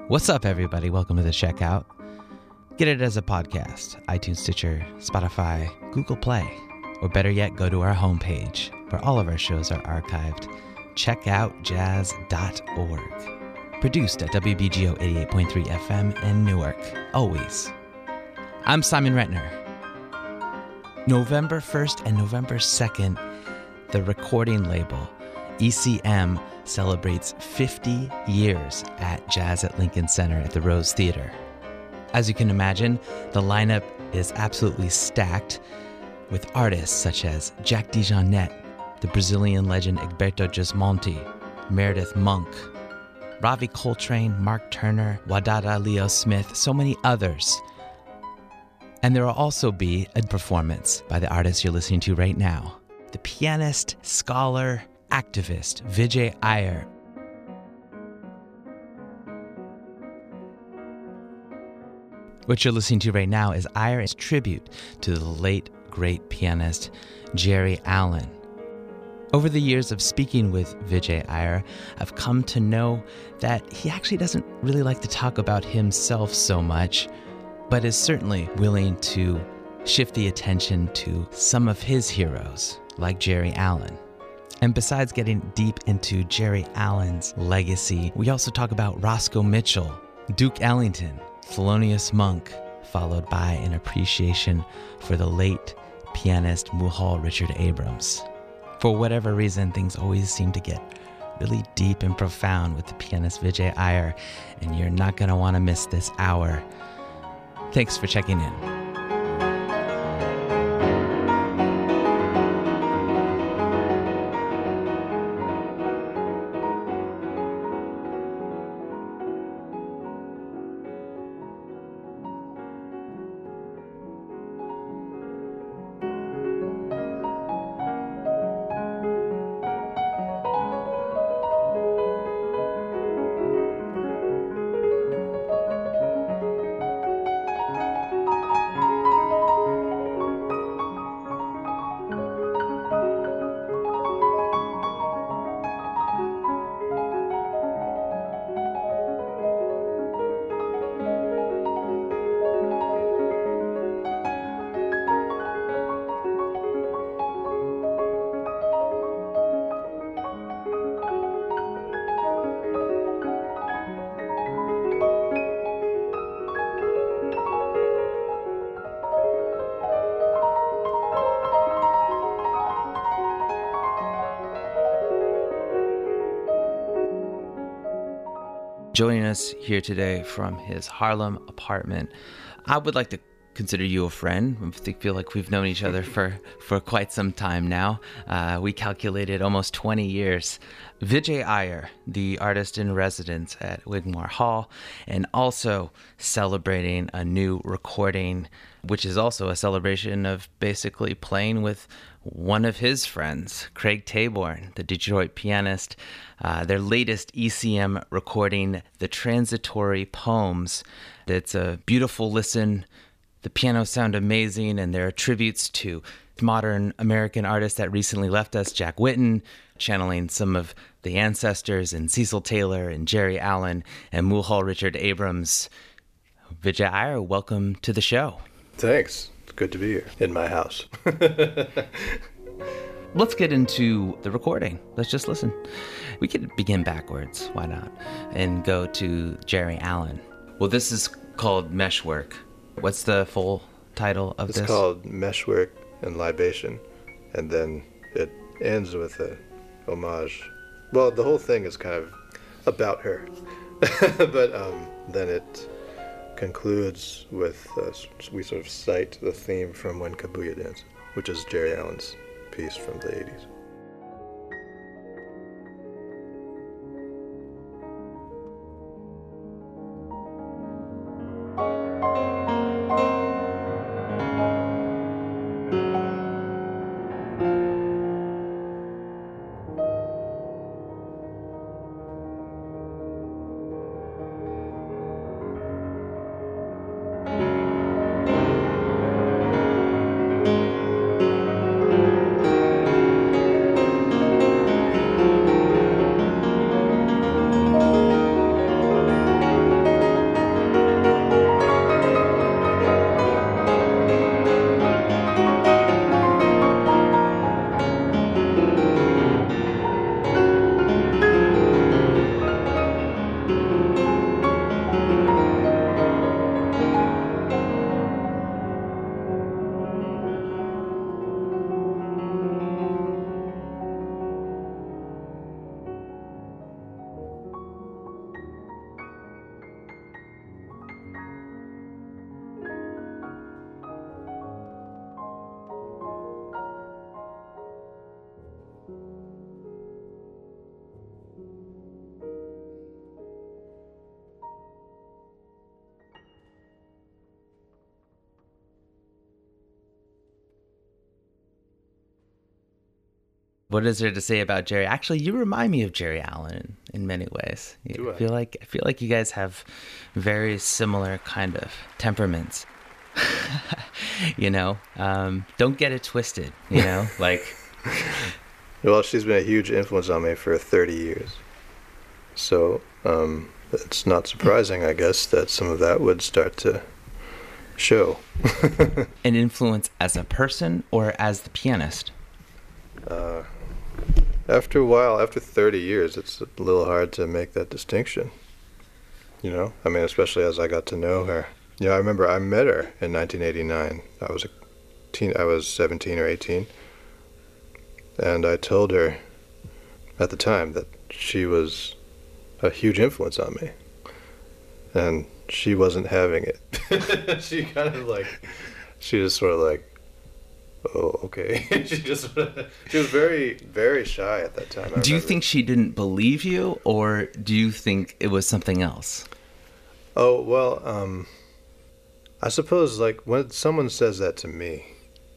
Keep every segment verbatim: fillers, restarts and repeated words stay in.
What's up, everybody? Welcome to The Checkout. Get it as a podcast, iTunes, Stitcher, Spotify, Google Play, or better yet, go to our homepage where all of our shows are archived, check out jazz dot org. Produced at W B G O eighty-eight point three F M in Newark, always. I'm Simon Retner. November first and November second, the recording label, E C M, celebrates fifty years at Jazz at Lincoln Center at the Rose Theater. As you can imagine, the lineup is absolutely stacked with artists such as Jack DeJohnette, the Brazilian legend Egberto Gismonti, Meredith Monk, Ravi Coltrane, Mark Turner, Wadada Leo Smith, so many others. And there will also be a performance by the artist you're listening to right now, the pianist, scholar, activist Vijay Iyer. What you're listening to right now is Iyer's tribute to the late, great pianist Geri Allen. Over the years of speaking with Vijay Iyer, I've come to know that he actually doesn't really like to talk about himself so much, but is certainly willing to shift the attention to some of his heroes, like Geri Allen. And besides getting deep into Geri Allen's legacy, we also talk about Roscoe Mitchell, Duke Ellington, Thelonious Monk, followed by an appreciation for the late pianist Muhal Richard Abrams. For whatever reason, things always seem to get really deep and profound with the pianist Vijay Iyer, and you're not going to want to miss this hour. Thanks for checking in. Joining us here today from his Harlem apartment, I would like to consider you a friend. I feel like we've known each other for, for quite some time now. Uh, we calculated almost twenty years. Vijay Iyer, the artist in residence at Wigmore Hall, and also celebrating a new recording, which is also a celebration of basically playing with one of his friends, Craig Taborn, the Detroit pianist. Uh, their latest E C M recording, The Transitory Poems. It's a beautiful listen. The pianos sound amazing, and there are tributes to modern American artists that recently left us, Jack Whitten, channeling some of the ancestors, and Cecil Taylor, and Geri Allen, and Muhal Richard Abrams. Vijay Iyer, welcome to the show. Thanks. It's good to be here in my house. Let's get into the recording. Let's just listen. We could begin backwards, why not? And go to Geri Allen. Well, this is called Meshwork. What's the full title of it's this? It's called Meshwork and Libation, and then it ends with a homage. Well, the whole thing is kind of about her, but um, then it concludes with, uh, we sort of cite the theme from When Kabuya Dances, which is Geri Allen's piece from the eighties. What is there to say about Jerry? Actually, you remind me of Jerry Allen in many ways. Do I I? feel like I feel like you guys have very similar kind of temperaments. You know, um, don't get it twisted. You know, like. Well, she's been a huge influence on me for thirty years. So um, it's not surprising, I guess, that some of that would start to show. An influence as a person or as the pianist? Uh, after a while, after thirty years, it's a little hard to make that distinction. You know, I mean, especially as I got to know her. Yeah, I remember I met her in nineteen eighty-nine. I was a teen. I was seventeen or eighteen. And I told her at the time that she was a huge influence on me. And she wasn't having it. She kind of like, she just sort of like, oh, okay. she just, she was very, very shy at that time. I Do you remember. think she didn't believe you, or do you think it was something else? Oh, well, um, I suppose like when someone says that to me,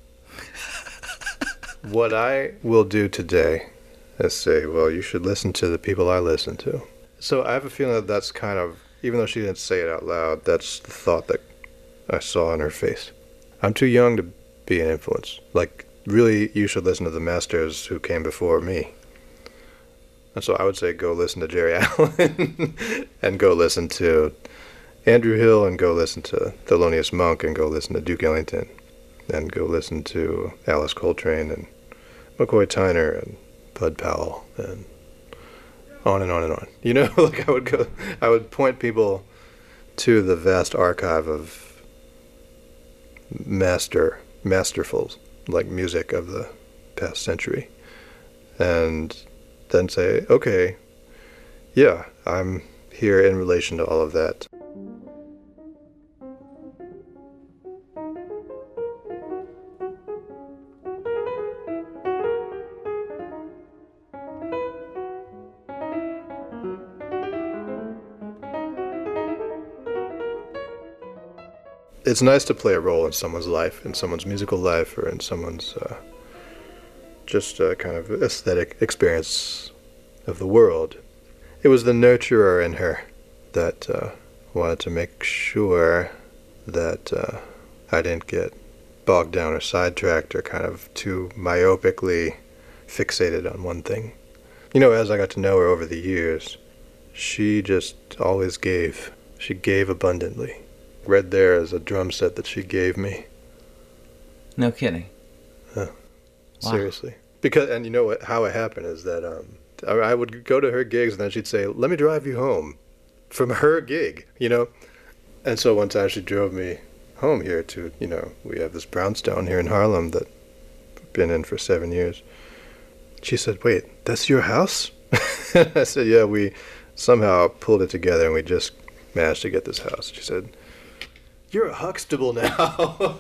what I will do today is say, well, you should listen to the people I listen to. So I have a feeling that that's kind of, even though she didn't say it out loud, that's the thought that I saw in her face. I'm too young to be an influence. Like, really, you should listen to the masters who came before me. And so I would say go listen to Jerry Allen and go listen to Andrew Hill and go listen to Thelonious Monk and go listen to Duke Ellington and go listen to Alice Coltrane and McCoy Tyner and Bud Powell and on and on and on. You know, like I would go, I would point people to the vast archive of master, masterful, like music of the past century, and then say, okay, yeah, I'm here in relation to all of that. It's nice to play a role in someone's life, in someone's musical life, or in someone's uh, just uh, kind of aesthetic experience of the world. It was the nurturer in her that uh, wanted to make sure that uh, I didn't get bogged down or sidetracked or kind of too myopically fixated on one thing. You know, as I got to know her over the years, she just always gave. She gave abundantly. Read there is a drum set that she gave me. No kidding. Huh. Wow. Seriously. Because, and you know what, how it happened is that um, I, I would go to her gigs and then she'd say, let me drive you home from her gig, you know? And so one time she drove me home here to, you know, we have this brownstone here in Harlem that I've been in for seven years. She said, wait, that's your house? I said, yeah, we somehow pulled it together and we just managed to get this house. She said, you're a Huxtable now.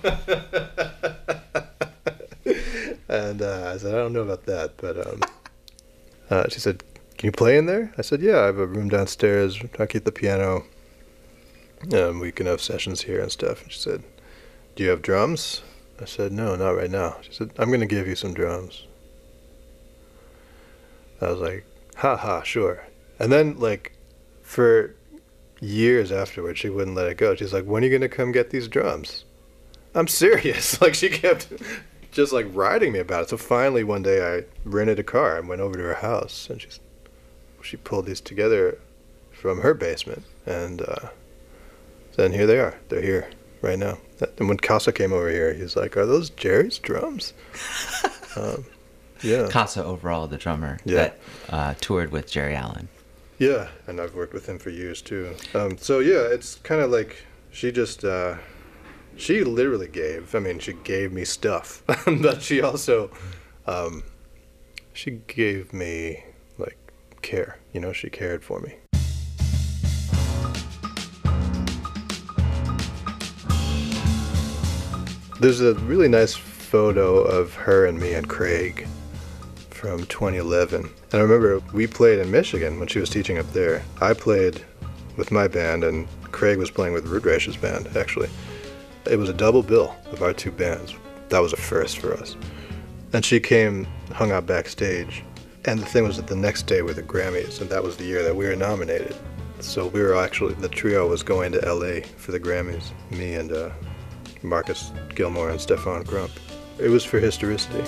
And uh, I said, I don't know about that, but um, uh, she said, can you play in there? I said, yeah, I have a room downstairs. I keep the piano. Um, we can have sessions here and stuff. And she said, do you have drums? I said, no, not right now. She said, I'm going to give you some drums. I was like, ha ha, sure. And then, like, for years afterwards, she wouldn't let it go. She's like, when are you going to come get these drums? I'm serious. Like, she kept just, like, riding me about it. So finally, one day, I rented a car and went over to her house. And she, she pulled these together from her basement. And uh, then here they are. They're here right now. And when Casa came over here, he's like, are those Jerry's drums? um, yeah. Casa Overall, the drummer Yeah. that uh, toured with Jerry Allen. Yeah, and I've worked with him for years too. Um, so yeah, it's kind of like she just, uh, she literally gave. I mean, she gave me stuff, but she also, um, she gave me like care. You know, she cared for me. There's a really nice photo of her and me and Craig from twenty eleven. And I remember we played in Michigan when she was teaching up there. I played with my band and Craig was playing with Root Rash's band, actually. It was a double bill of our two bands. That was a first for us. And she came, hung out backstage. And the thing was that the next day were the Grammys, and that was the year that we were nominated. So we were actually, the trio was going to L A for the Grammys, me and uh, Marcus Gilmore and Stefan Grump. It was for Historicity.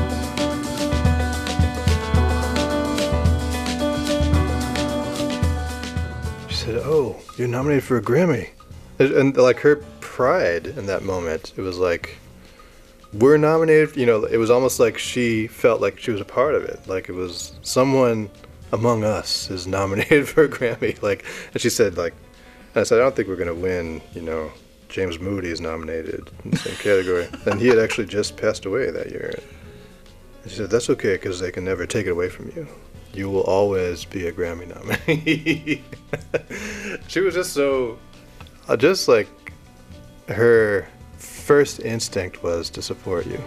She said, "Oh, you're nominated for a Grammy." And, and like her pride in that moment, it was like, we're nominated, you know, it was almost like she felt like she was a part of it. Like it was someone among us is nominated for a Grammy. Like, and she said, like, and I said, I don't think we're going to win, you know, James Moody is nominated in the same category. And he had actually just passed away that year. And she said, that's okay, because they can never take it away from you. You will always be a Grammy nominee. She was just so, uh, just like her first instinct was to support you.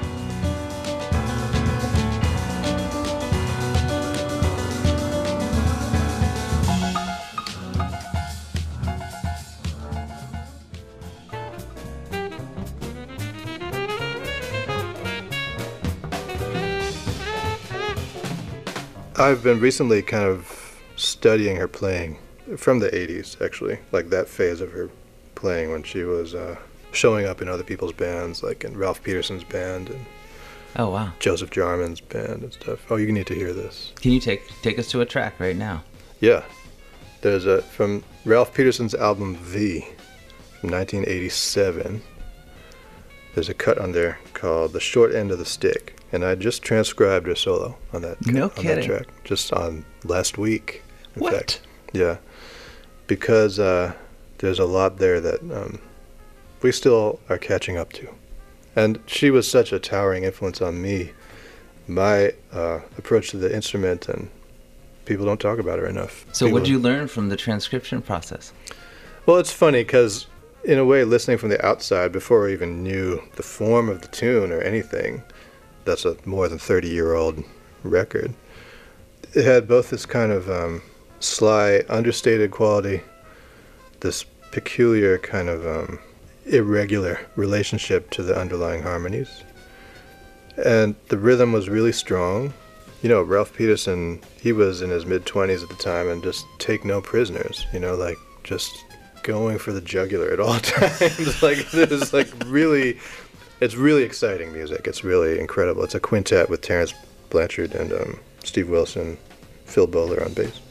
I've been recently kind of studying her playing from the eighties, actually, like that phase of her playing when she was uh, showing up in other people's bands, like in Ralph Peterson's band and Oh, wow. Joseph Jarman's band and stuff. Oh, you need to hear this. Can you take take us to a track right now? Yeah. There's a, from Ralph Peterson's album V from nineteen eighty-seven, there's a cut on there called The Short End of the Stick. And I just transcribed her solo on that, no on kidding. that track, just on last week, in What? fact. Yeah. Because uh, there's a lot there that um, we still are catching up to. And she was such a towering influence on me, my uh, approach to the instrument, and people don't talk about her enough. So People- what did you learn from the transcription process? Well, it's funny because, in a way, listening from the outside, before I even knew the form of the tune or anything, that's a more than thirty-year-old record, it had both this kind of um, sly, understated quality, this peculiar kind of um, irregular relationship to the underlying harmonies. And the rhythm was really strong. You know, Ralph Peterson, he was in his mid-twenties at the time and just take no prisoners, you know, like just going for the jugular at all times. Like, it was like really, it's really exciting music. It's really incredible. It's a quintet with Terrence Blanchard and um, Steve Wilson, Phil Bowler on bass.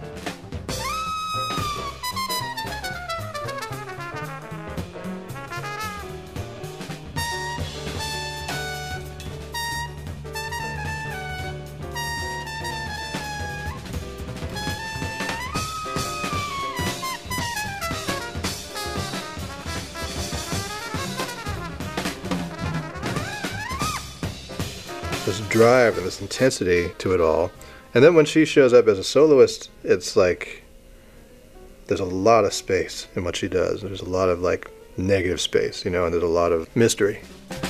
This drive and this intensity to it all. And then when she shows up as a soloist, it's like there's a lot of space in what she does. There's a lot of like negative space, you know, and there's a lot of mystery.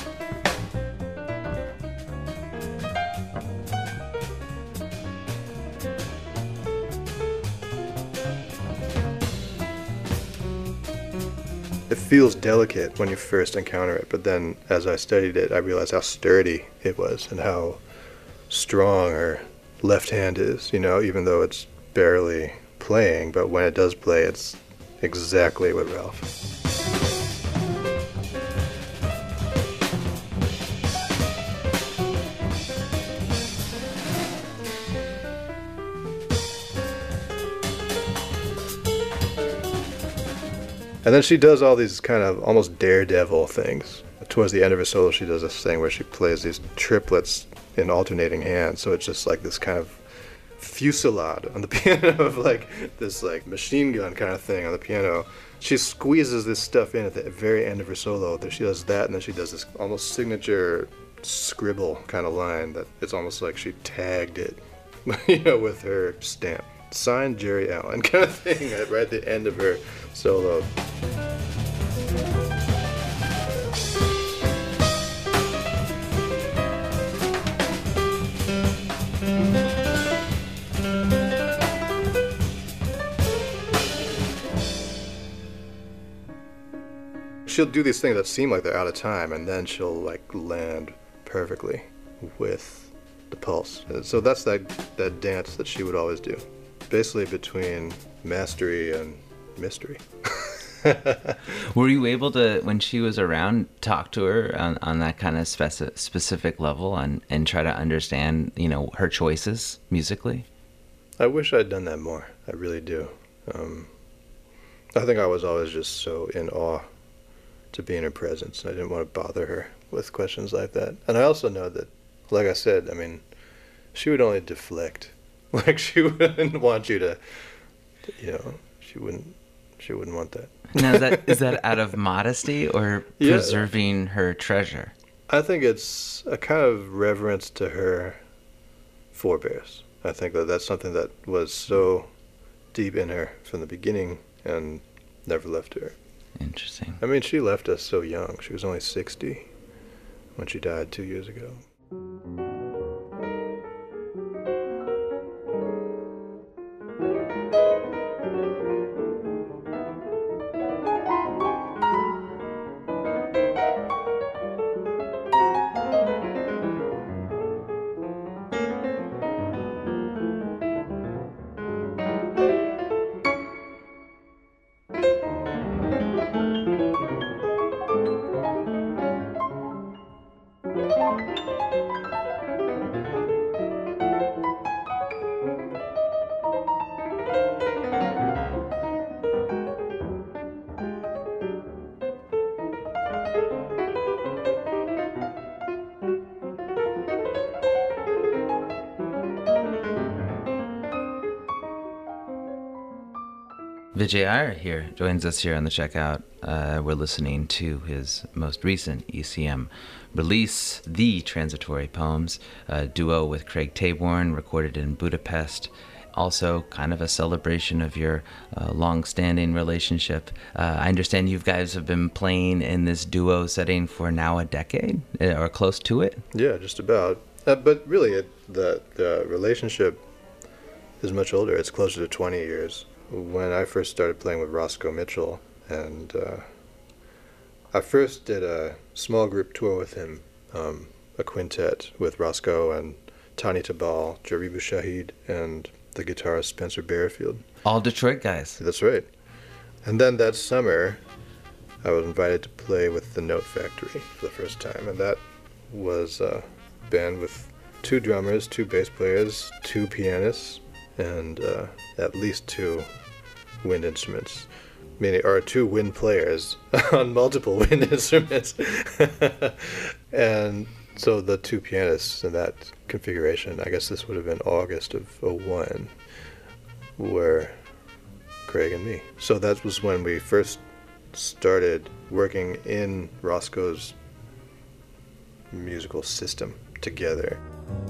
It feels delicate when you first encounter it, but then as I studied it, I realized how sturdy it was and how strong her left hand is, you know, even though it's barely playing, but when it does play, it's exactly what Ralph. And then she does all these kind of almost daredevil things. Towards the end of her solo, she does this thing where she plays these triplets in alternating hands. So it's just like this kind of fusillade on the piano of like this like machine gun kind of thing on the piano. She squeezes this stuff in at the very end of her solo. That she does that, and then she does this almost signature scribble kind of line that it's almost like she tagged it, you know, with her stamp. Signed Jerry Allen kind of thing right at the end of her solo. She'll do these things that seem like they're out of time, and then she'll like land perfectly. with the pulse. So that's that that dance that she would always do, basically between mastery and mystery. Were you able to, when she was around, talk to her on, on that kind of speci- specific level and, and try to understand, you know, her choices musically? I wish I'd done that more. I really do. Um, I think I was always just so in awe to be in her presence. I didn't want to bother her with questions like that. And I also know that, like I said, I mean, she would only deflect. Like, she wouldn't want you to, you know, she wouldn't, she wouldn't want that. Now, is that, is that out of modesty or Yeah. preserving her treasure? I think it's a kind of reverence to her forebears. I think that that's something that was so deep in her from the beginning and never left her. Interesting. I mean, she left us so young. She was only sixty when she died two years ago. Vijay Iyer here joins us here on the checkout. Uh, we're listening to his most recent E C M release, The Transitory Poems, a duo with Craig Taborn, recorded in Budapest. Also, kind of a celebration of your uh, long-standing relationship. Uh, I understand you guys have been playing in this duo setting for now a decade, uh, or close to it. Yeah, just about. Uh, but really, it, the the relationship is much older. It's closer to twenty years. When I first started playing with Roscoe Mitchell, and uh, I first did a small group tour with him, um, a quintet with Roscoe and Tani Tabal, Jaribu Shahid, and the guitarist Spencer Bearfield. All Detroit guys. That's right. And then that summer, I was invited to play with the Note Factory for the first time, and that was a band with two drummers, two bass players, two pianists, and uh, at least two wind instruments, meaning or two wind players on multiple wind instruments. And so the two pianists in that configuration, I guess this would have been August of oh one, were Craig and me. So that was when we first started working in Roscoe's musical system together.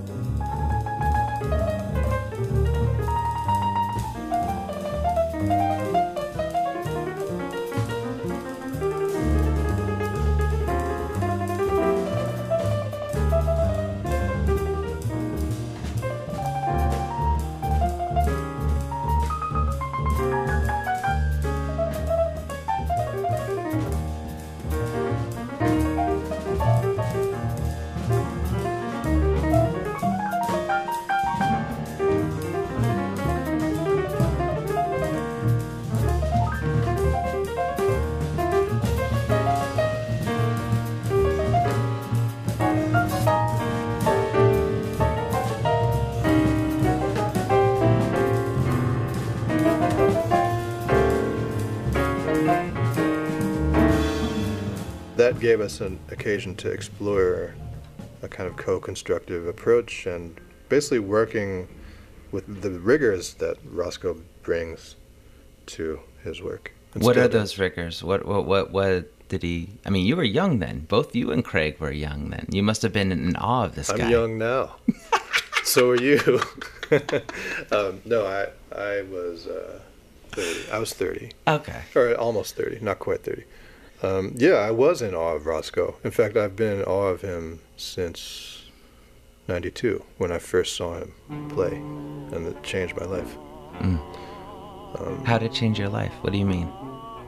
That gave us an occasion to explore a kind of co-constructive approach and basically working with the rigors that Roscoe brings to his work. What are those rigors? What, what, what, what did he? I mean, you were young then. Both you and Craig were young then. You must have been in awe of this I'm guy. I'm young now. So are you. um, no, I I was uh, thirty. I was thirty. Okay. Or almost thirty, not quite thirty. Um, yeah, I was in awe of Roscoe. In fact, I've been in awe of him since ninety-two, when I first saw him play, and it changed my life. Mm. Um, How did it change your life? What do you mean?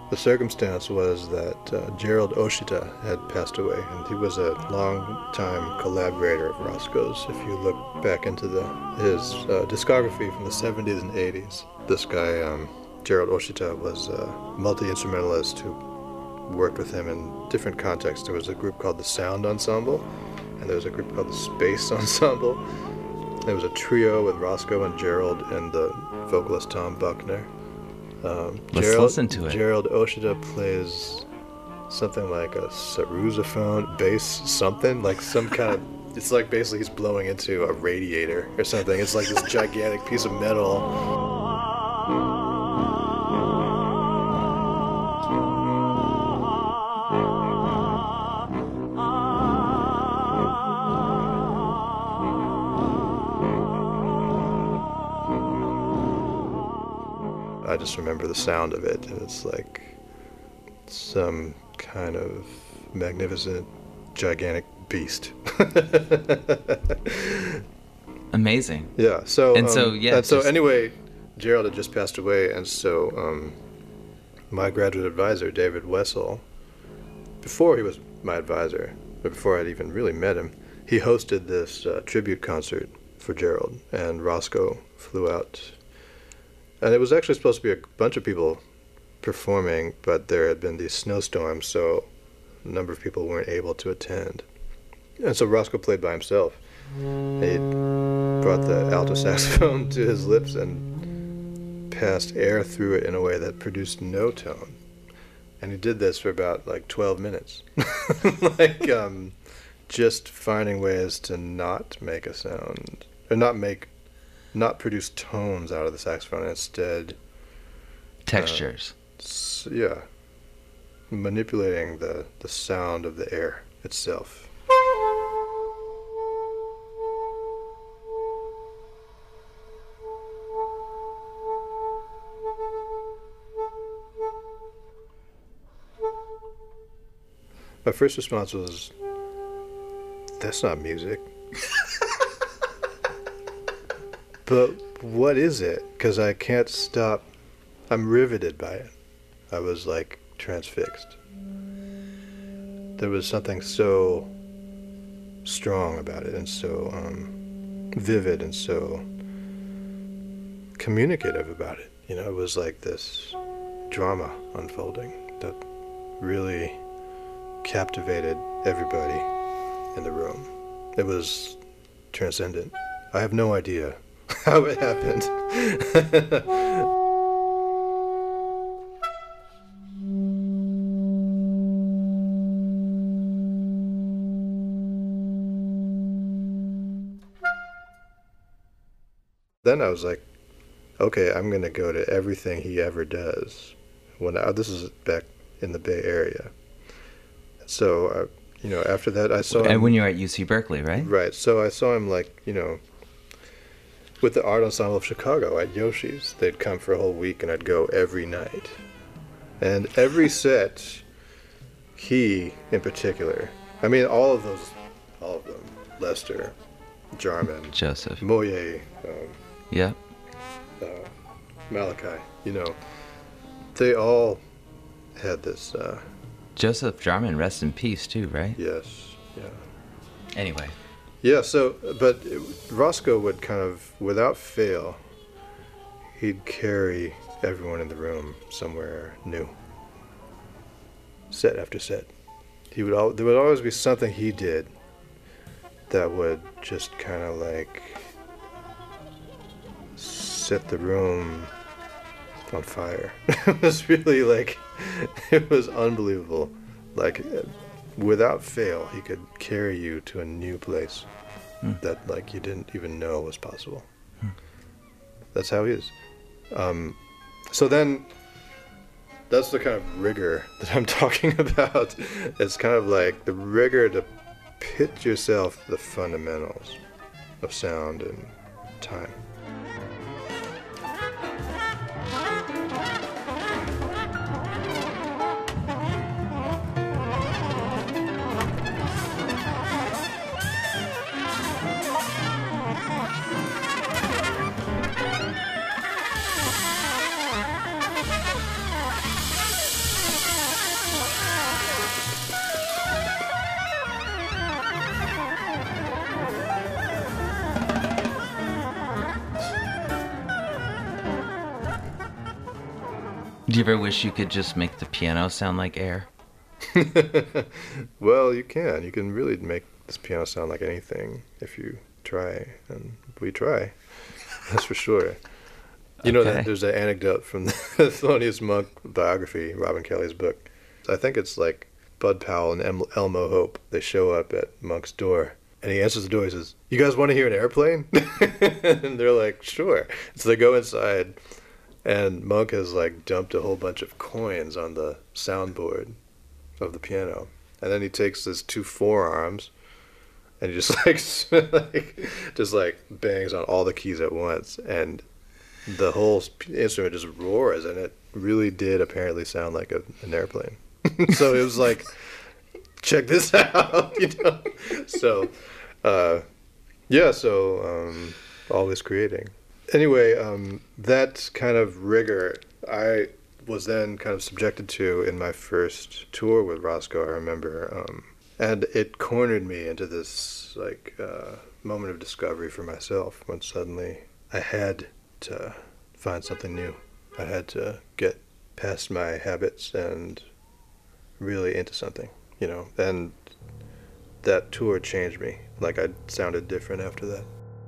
the circumstance was that uh, Gerald Oshita had passed away, and he was a long-time collaborator of Roscoe's. If you look back into the his uh, discography from the seventies and eighties, this guy, um, Gerald Oshita, was a multi-instrumentalist who worked with him in different contexts. There was a group called the Sound Ensemble, and there was a group called the Space Ensemble. There was a trio with Roscoe and Gerald and the vocalist Tom Buckner. Um, Let's Gerald, listen to it. Gerald Oshita plays something like a sarrusophone, bass something, like some kind of, it's like basically he's blowing into a radiator or something. It's like this gigantic piece of metal. I just remember the sound of it, and it's like some kind of magnificent, gigantic beast. Amazing. Yeah. So and um, so yeah. And so just- anyway, Gerald had just passed away, and so um, my graduate advisor, David Wessel, before he was my advisor, but before I'd even really met him, he hosted this uh, tribute concert for Gerald, and Roscoe flew out. And it was actually supposed to be a bunch of people performing, but there had been these snowstorms, so a number of people weren't able to attend. And so Roscoe played by himself. He brought the alto saxophone to his lips and passed air through it in a way that produced no tone. And he did this for about like twelve minutes. like um, just finding ways to not make a sound, or not make not produce tones out of the saxophone, instead textures. uh, s- yeah manipulating the the sound of the air itself. My first response was, that's not music. But what is it? Because I can't stop. I'm riveted by it. I was like transfixed. There was something so strong about it, and so um, vivid, and so communicative about it. You know, it was like this drama unfolding that really captivated everybody in the room. It was transcendent. I have no idea how it happened. Then I was like, okay, I'm going to go to everything he ever does. When I, this is back in the Bay Area. So, uh, you know, after that I saw him. And when you were at U C Berkeley, right? Right. So I saw him, like, you know, with the Art Ensemble of Chicago at Yoshi's. They'd come for a whole week, and I'd go every night. And every set, he in particular, I mean, all of those, all of them, Lester, Jarman, Joseph. Moye, um, Yeah. uh, Malachi, you know, they all had this, uh, Joseph Jarman, rest in peace too, right? yes, yeah. Anyway. Yeah, so, but it, Roscoe would kind of, without fail, he'd carry everyone in the room somewhere new. Set after set. He would al- there would always be something he did that would just kind of like set the room on fire. It was really like, it was unbelievable. Like, without fail, he could carry you to a new place hmm. that, like, you didn't even know was possible. Hmm. That's how he is. Um, so then, that's the kind of rigor that I'm talking about. It's kind of like the rigor to pit yourself to the fundamentals of sound and time. Do you ever wish you could just make the piano sound like air? Well, you can. You can really make this piano sound like anything if you try, and we try. That's for sure. You know, Okay. that there's an anecdote from the Thelonious Monk biography, Robin Kelly's book. I think it's like Bud Powell and em- Elmo Hope. They show up at Monk's door, and he answers the door. He says, "You guys want to hear an airplane?" And they're like, "Sure." So they go inside, and Monk has like dumped a whole bunch of coins on the soundboard of the piano, and then he takes his two forearms, and he just like, like just like bangs on all the keys at once, and the whole instrument just roars, and it really did apparently sound like a, an airplane. So it was like, check this out, you know. So, uh, yeah. So um, always creating. Anyway, um, that kind of rigor I was then kind of subjected to in my first tour with Roscoe. I remember, um, and it cornered me into this like uh, moment of discovery for myself when suddenly I had to find something new. I had to get past my habits and really into something, you know. And that tour changed me. Like I sounded different after that.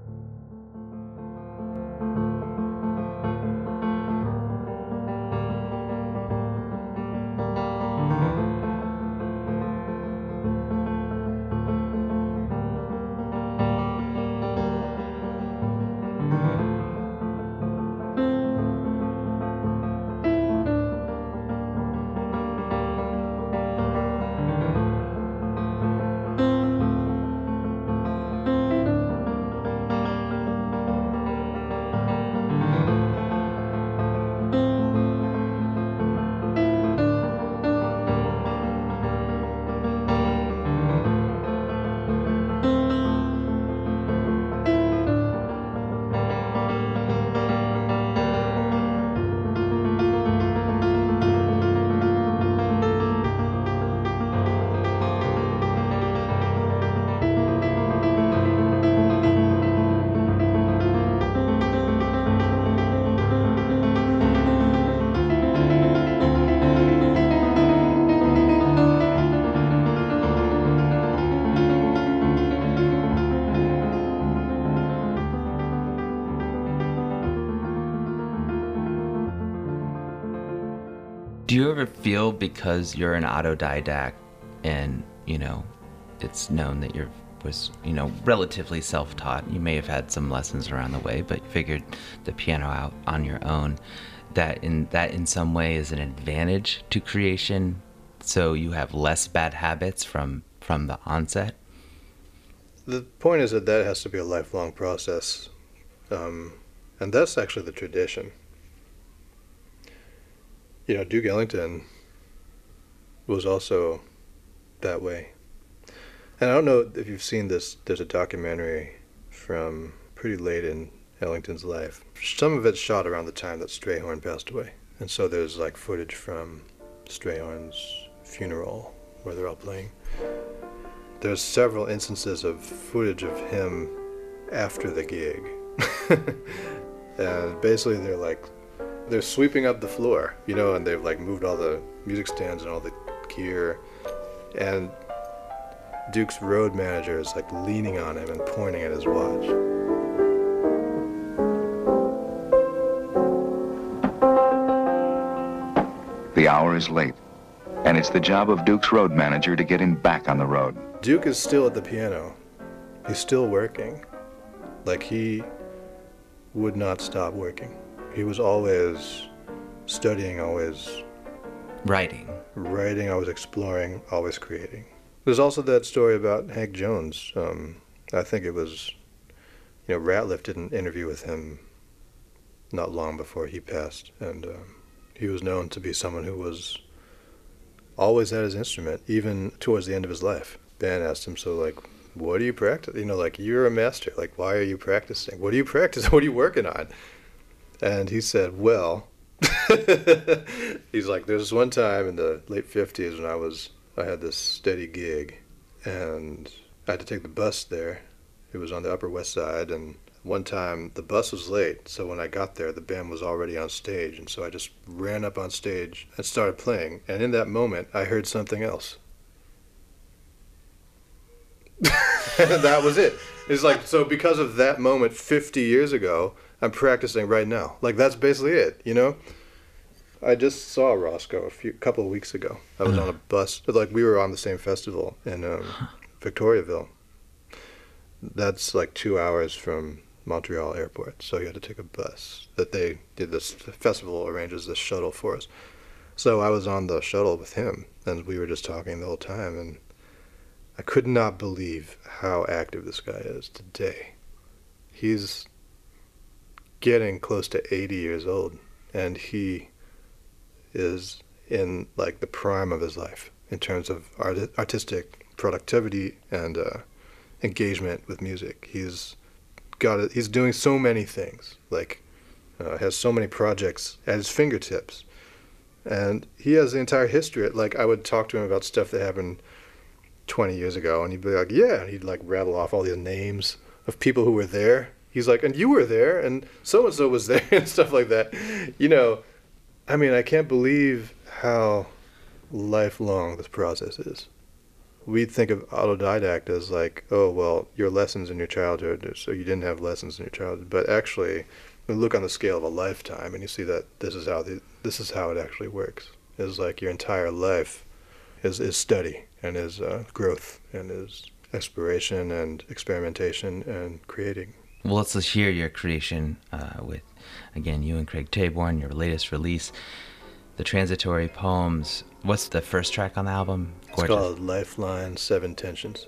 Do you ever feel, because you're an autodidact and, you know, it's known that you're was, you know, relatively self-taught, you may have had some lessons around the way, but you figured the piano out on your own, that in that in some way is an advantage to creation, so you have less bad habits from from the onset? The point is that that has to be a lifelong process, um, and that's actually the tradition. You know, Duke Ellington was also that way. And I don't know if you've seen this, there's a documentary from pretty late in Ellington's life. Some of it's shot around the time that Strayhorn passed away. And so there's like footage from Strayhorn's funeral where they're all playing. There's several instances of footage of him after the gig. And basically they're like, they're sweeping up the floor, you know, and they've like moved all the music stands and all the gear. And Duke's road manager is like leaning on him and pointing at his watch. The hour is late, and it's the job of Duke's road manager to get him back on the road. Duke is still at the piano. He's still working. Like he would not stop working. He was always studying, always Writing. writing, always exploring, always creating. There's also that story about Hank Jones. Um, I think it was, you know, Ratliff did an interview with him not long before he passed, and um, he was known to be someone who was always at his instrument, even towards the end of his life. Ben asked him, so like, what do you practice? You know, like, you're a master. Like, why are you practicing? What do you practice? What are you working on? And he said, well, he's like, there's this one time in the late fifties when I was, I had this steady gig, and I had to take the bus there. It was on the Upper West Side, and one time the bus was late, so when I got there, the band was already on stage, and so I just ran up on stage and started playing. And in that moment, I heard something else. That was it. It's like, so because of that moment fifty years ago, I'm practicing right now. Like, that's basically it, you know? I just saw Roscoe a few couple of weeks ago. I was on a bus. Like, we were on the same festival in um, Victoriaville. That's like two hours from Montreal airport, so you had to take a bus. That they did this festival arranges this shuttle for us. So I was on the shuttle with him, and we were just talking the whole time, and I could not believe how active this guy is today. He's getting close to eighty years old, and he is in like the prime of his life in terms of art- artistic productivity and uh, engagement with music. He's got it. He's doing so many things, like uh, has so many projects at his fingertips, and he has the entire history. Like, I would talk to him about stuff that happened twenty years ago, and he'd be like, yeah, and he'd like rattle off all these names of people who were there. He's like, and you were there, and so-and-so was there, and stuff like that. You know, I mean, I can't believe how lifelong this process is. We think of autodidact as like, oh, well, your lessons in your childhood, so you didn't have lessons in your childhood. But actually, we look on the scale of a lifetime, and you see that this is how the, this is how it actually works. It's like your entire life is, is study, and is uh, growth, and is exploration, and experimentation, and creating. Well, let's just hear your creation uh, with, again, you and Craig Taborn, your latest release, The Transitory Poems. What's the first track on the album? It's Gorgeous. called Lifeline, Seven Tensions.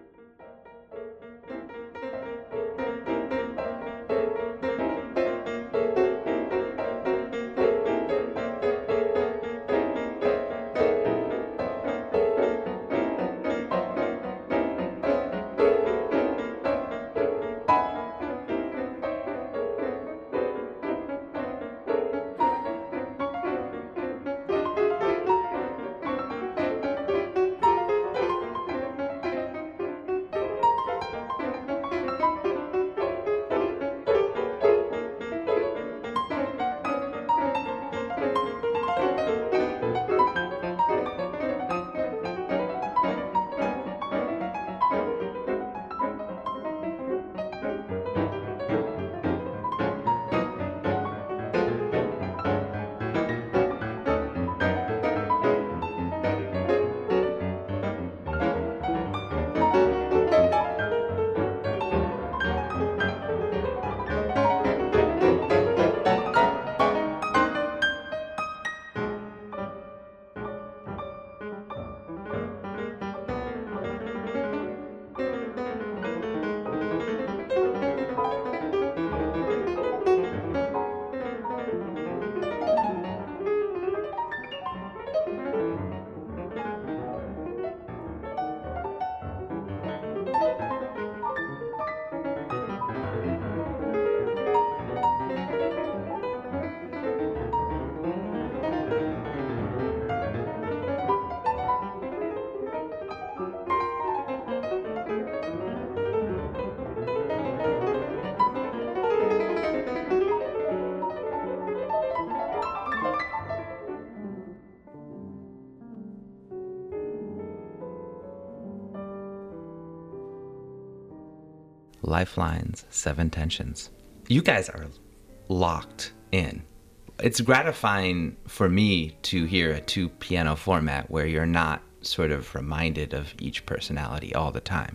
Lifelines, Seven Tensions. You guys are locked in. It's gratifying for me to hear a two piano format where you're not sort of reminded of each personality all the time.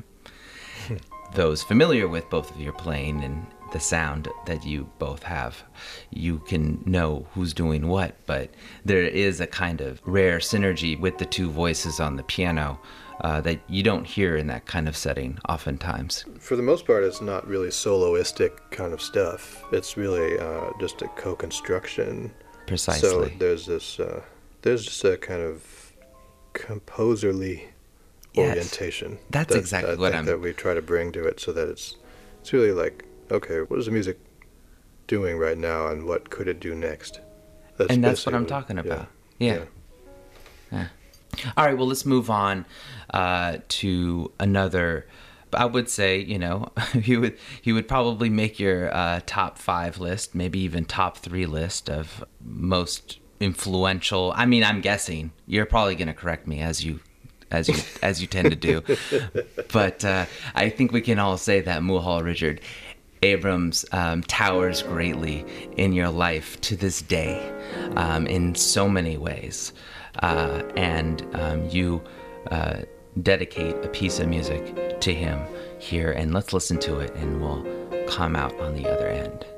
Those familiar with both of your playing and the sound that you both have, you can know who's doing what, but there is a kind of rare synergy with the two voices on the piano uh, that you don't hear in that kind of setting oftentimes. For the most part, it's not really soloistic kind of stuff. It's really uh, just a co-construction. Precisely. So there's this, uh, there's just a kind of composerly Yes. orientation. That's that, exactly I what think I'm... that we try to bring to it, so that it's it's really like, okay, what is the music doing right now, and what could it do next? That's and that's what I'm basically- talking about. Yeah. Yeah. Yeah. All right, well, let's move on uh, to another I would say, you know, he would he would probably make your uh, top five list, maybe even top three list of most influential. I mean, I'm guessing you're probably going to correct me as you as you as you tend to do, but uh, I think we can all say that Mulhall Richard Abrams um, towers greatly in your life to this day, um, in so many ways, uh, and um, you. Uh, dedicate a piece of music to him here, and let's listen to it and we'll come out on the other end.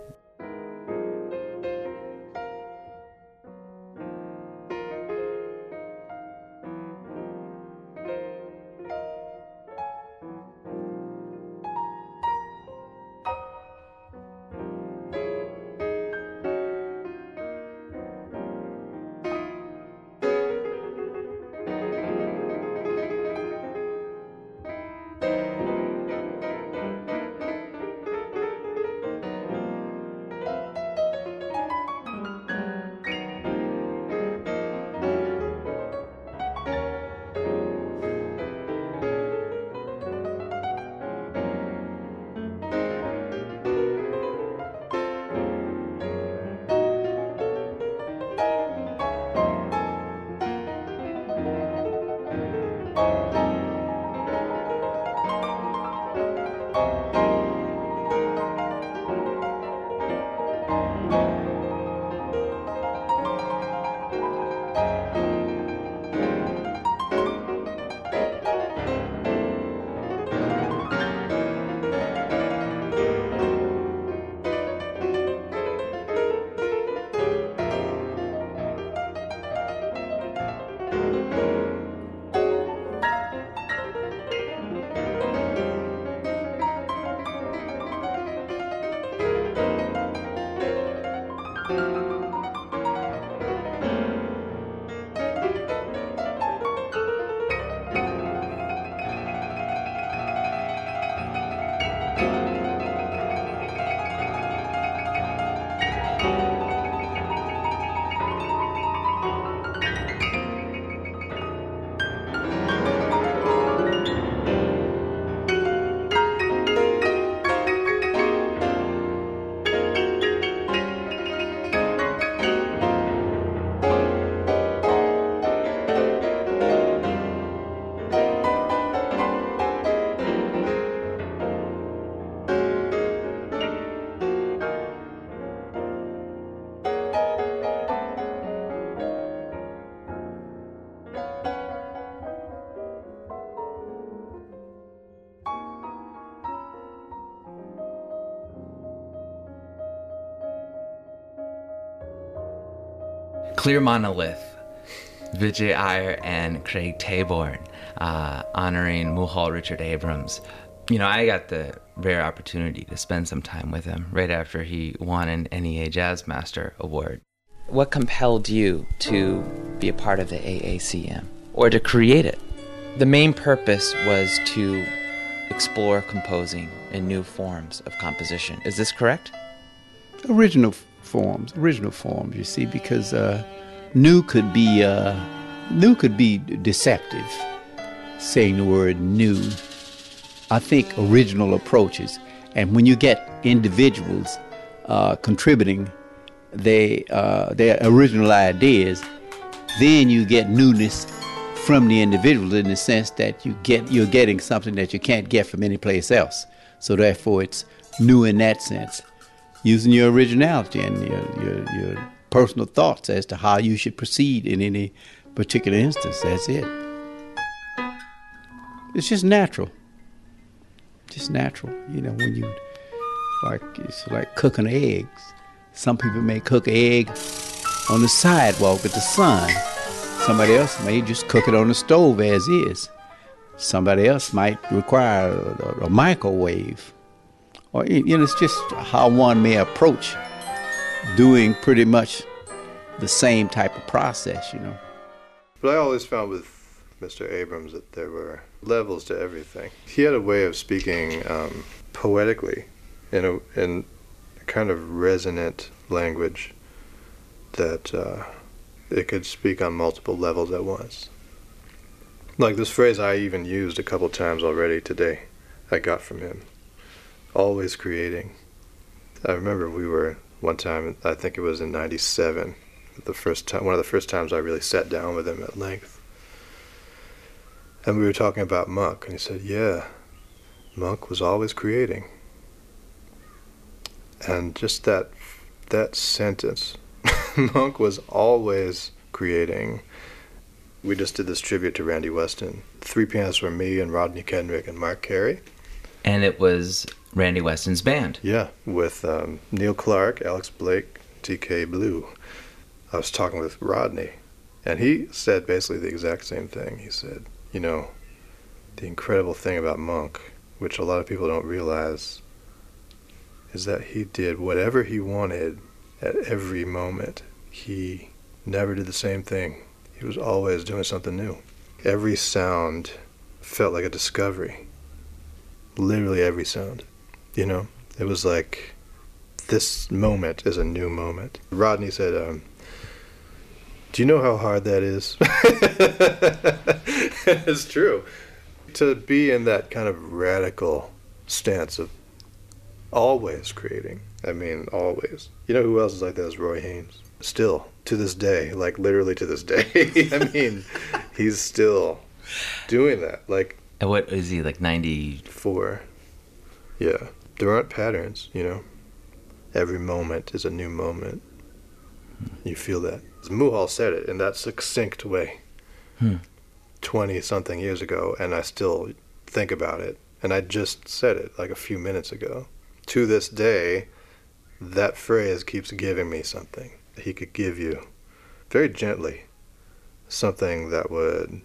Clear Monolith, Vijay Iyer and Craig Taborn, uh, honoring Mulhall Richard Abrams. You know, I got the rare opportunity to spend some time with him right after he won an N E A Jazz Master Award. What compelled you to be a part of the A A C M, or to create it? The main purpose was to explore composing in new forms of composition. Is this correct? Original forms, original forms, you see, because uh, new could be uh, new could be deceptive, saying the word new. I think original approaches, and when you get individuals uh, contributing they, uh, their original ideas, then you get newness from the individuals in the sense that you get you're getting something that you can't get from any place else. So therefore, it's new in that sense. Using your originality and your, your your personal thoughts as to how you should proceed in any particular instance. That's it. It's just natural. Just natural. You know, when you, like, it's like cooking eggs. Some people may cook an egg on the sidewalk with the sun. Somebody else may just cook it on the stove as is. Somebody else might require a, a microwave. Or, you know, it's just how one may approach doing pretty much the same type of process, you know. But I always found with Mister Abrams that there were levels to everything. He had a way of speaking um, poetically in a, in a kind of resonant language that uh, it could speak on multiple levels at once. Like this phrase I even used a couple times already today. I got from him. Always creating. I remember we were one time, I think it was in ninety-seven, the first time, one of the first times I really sat down with him at length. And we were talking about Monk, and he said, yeah, Monk was always creating. And just that that sentence, Monk was always creating. We just did this tribute to Randy Weston. Three pianists were me and Rodney Kendrick and Mark Carey. And it was Randy Weston's band. Yeah, with um, Neil Clark, Alex Blake, T K Blue. I was talking with Rodney, and he said basically the exact same thing. He said, you know, the incredible thing about Monk, which a lot of people don't realize, is that he did whatever he wanted at every moment. He never did the same thing. He was always doing something new. Every sound felt like a discovery. Literally every sound, you know? It was like, this moment is a new moment. Rodney said, um, do you know how hard that is? It's true. To be in that kind of radical stance of always creating. I mean, always. You know who else is like that is Roy Haynes. Still, to this day, like literally to this day. I mean, he's still doing that. Like, And what is he, like ninety? Four. Yeah. There aren't patterns, you know. Every moment is a new moment. You feel that. Muhal said it in that succinct way. Hmm. twenty-something years ago, and I still think about it. And I just said it like a few minutes ago. To this day, that phrase keeps giving me something. He could give you, very gently, something that would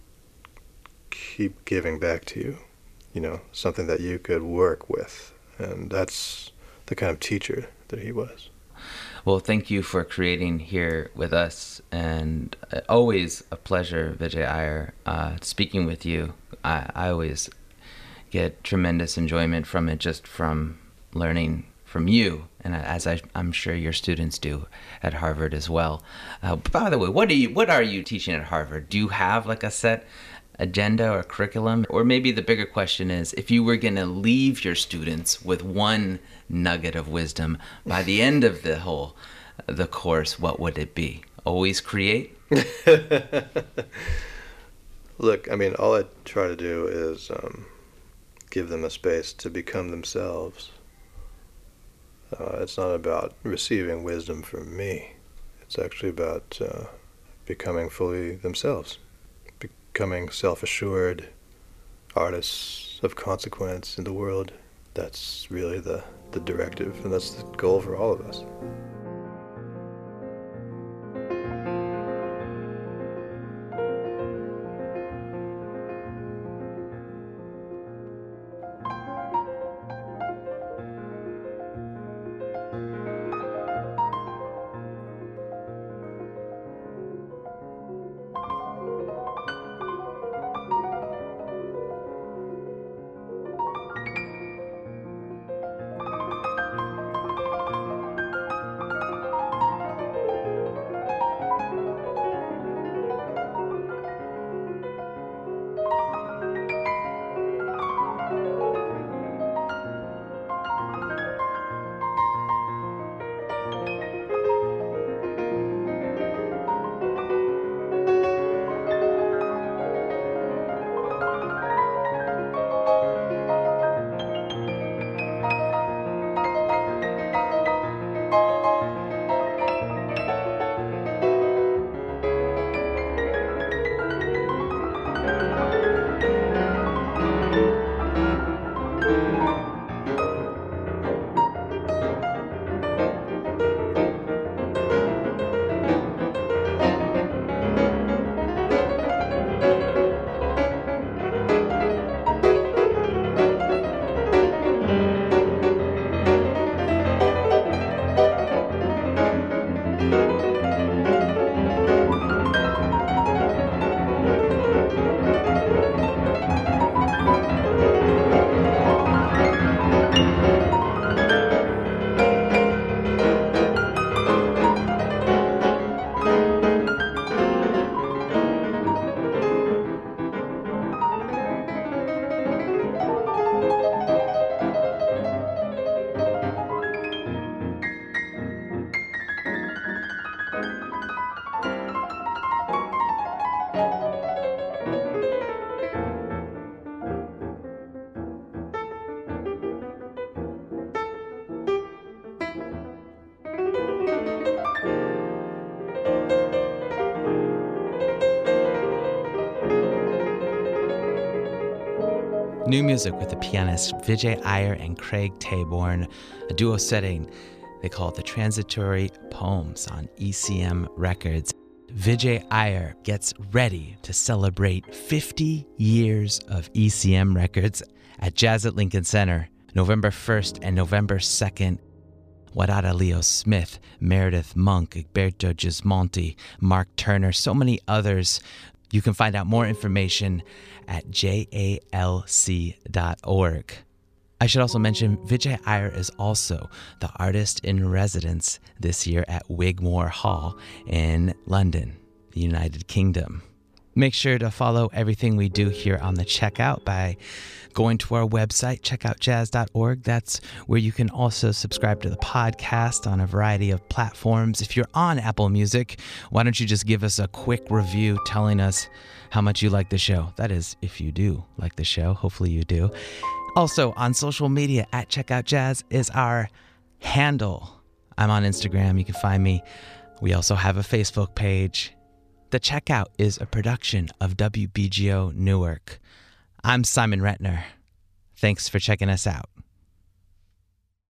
keep giving back to you, you know, something that you could work with. And that's the kind of teacher that he was. Well, thank you for creating here with us, and always a pleasure, Vijay Iyer, uh, speaking with you. I, I always get tremendous enjoyment from it, just from learning from you, and as I, I'm sure your students do at Harvard as well. Uh, by the way, what are you what are you teaching at Harvard? Do you have like a set agenda or curriculum? Or maybe the bigger question is, if you were going to leave your students with one nugget of wisdom by the end of the whole the course, what would it be? Always create? Look, I mean, all I try to do is um, give them a space to become themselves. Uh, it's not about receiving wisdom from me. It's actually about uh, becoming fully themselves. Becoming self-assured artists of consequence in the world. That's really the, the directive, and that's the goal for all of us. New music with the pianists Vijay Iyer and Craig Taborn, a duo setting they call it the Transitory Poems on E C M Records. Vijay Iyer gets ready to celebrate fifty years of E C M Records at Jazz at Lincoln Center, November first and November second. Wadada Leo Smith, Meredith Monk, Egberto Gismonti, Mark Turner, so many others. You can find out more information at j a l c dot org. I should also mention Vijay Iyer is also the artist in residence this year at Wigmore Hall in London, the United Kingdom. Make sure to follow everything we do here on the Checkout by going to our website, checkout jazz dot org. That's where you can also subscribe to the podcast on a variety of platforms. If you're on Apple Music, why don't you just give us a quick review telling us how much you like the show? That is, if you do like the show. Hopefully you do. Also, on social media, at Checkout Jazz is our handle. I'm on Instagram. You can find me. We also have a Facebook page. The Checkout is a production of W B G O Newark. I'm Simon Retner. Thanks for checking us out.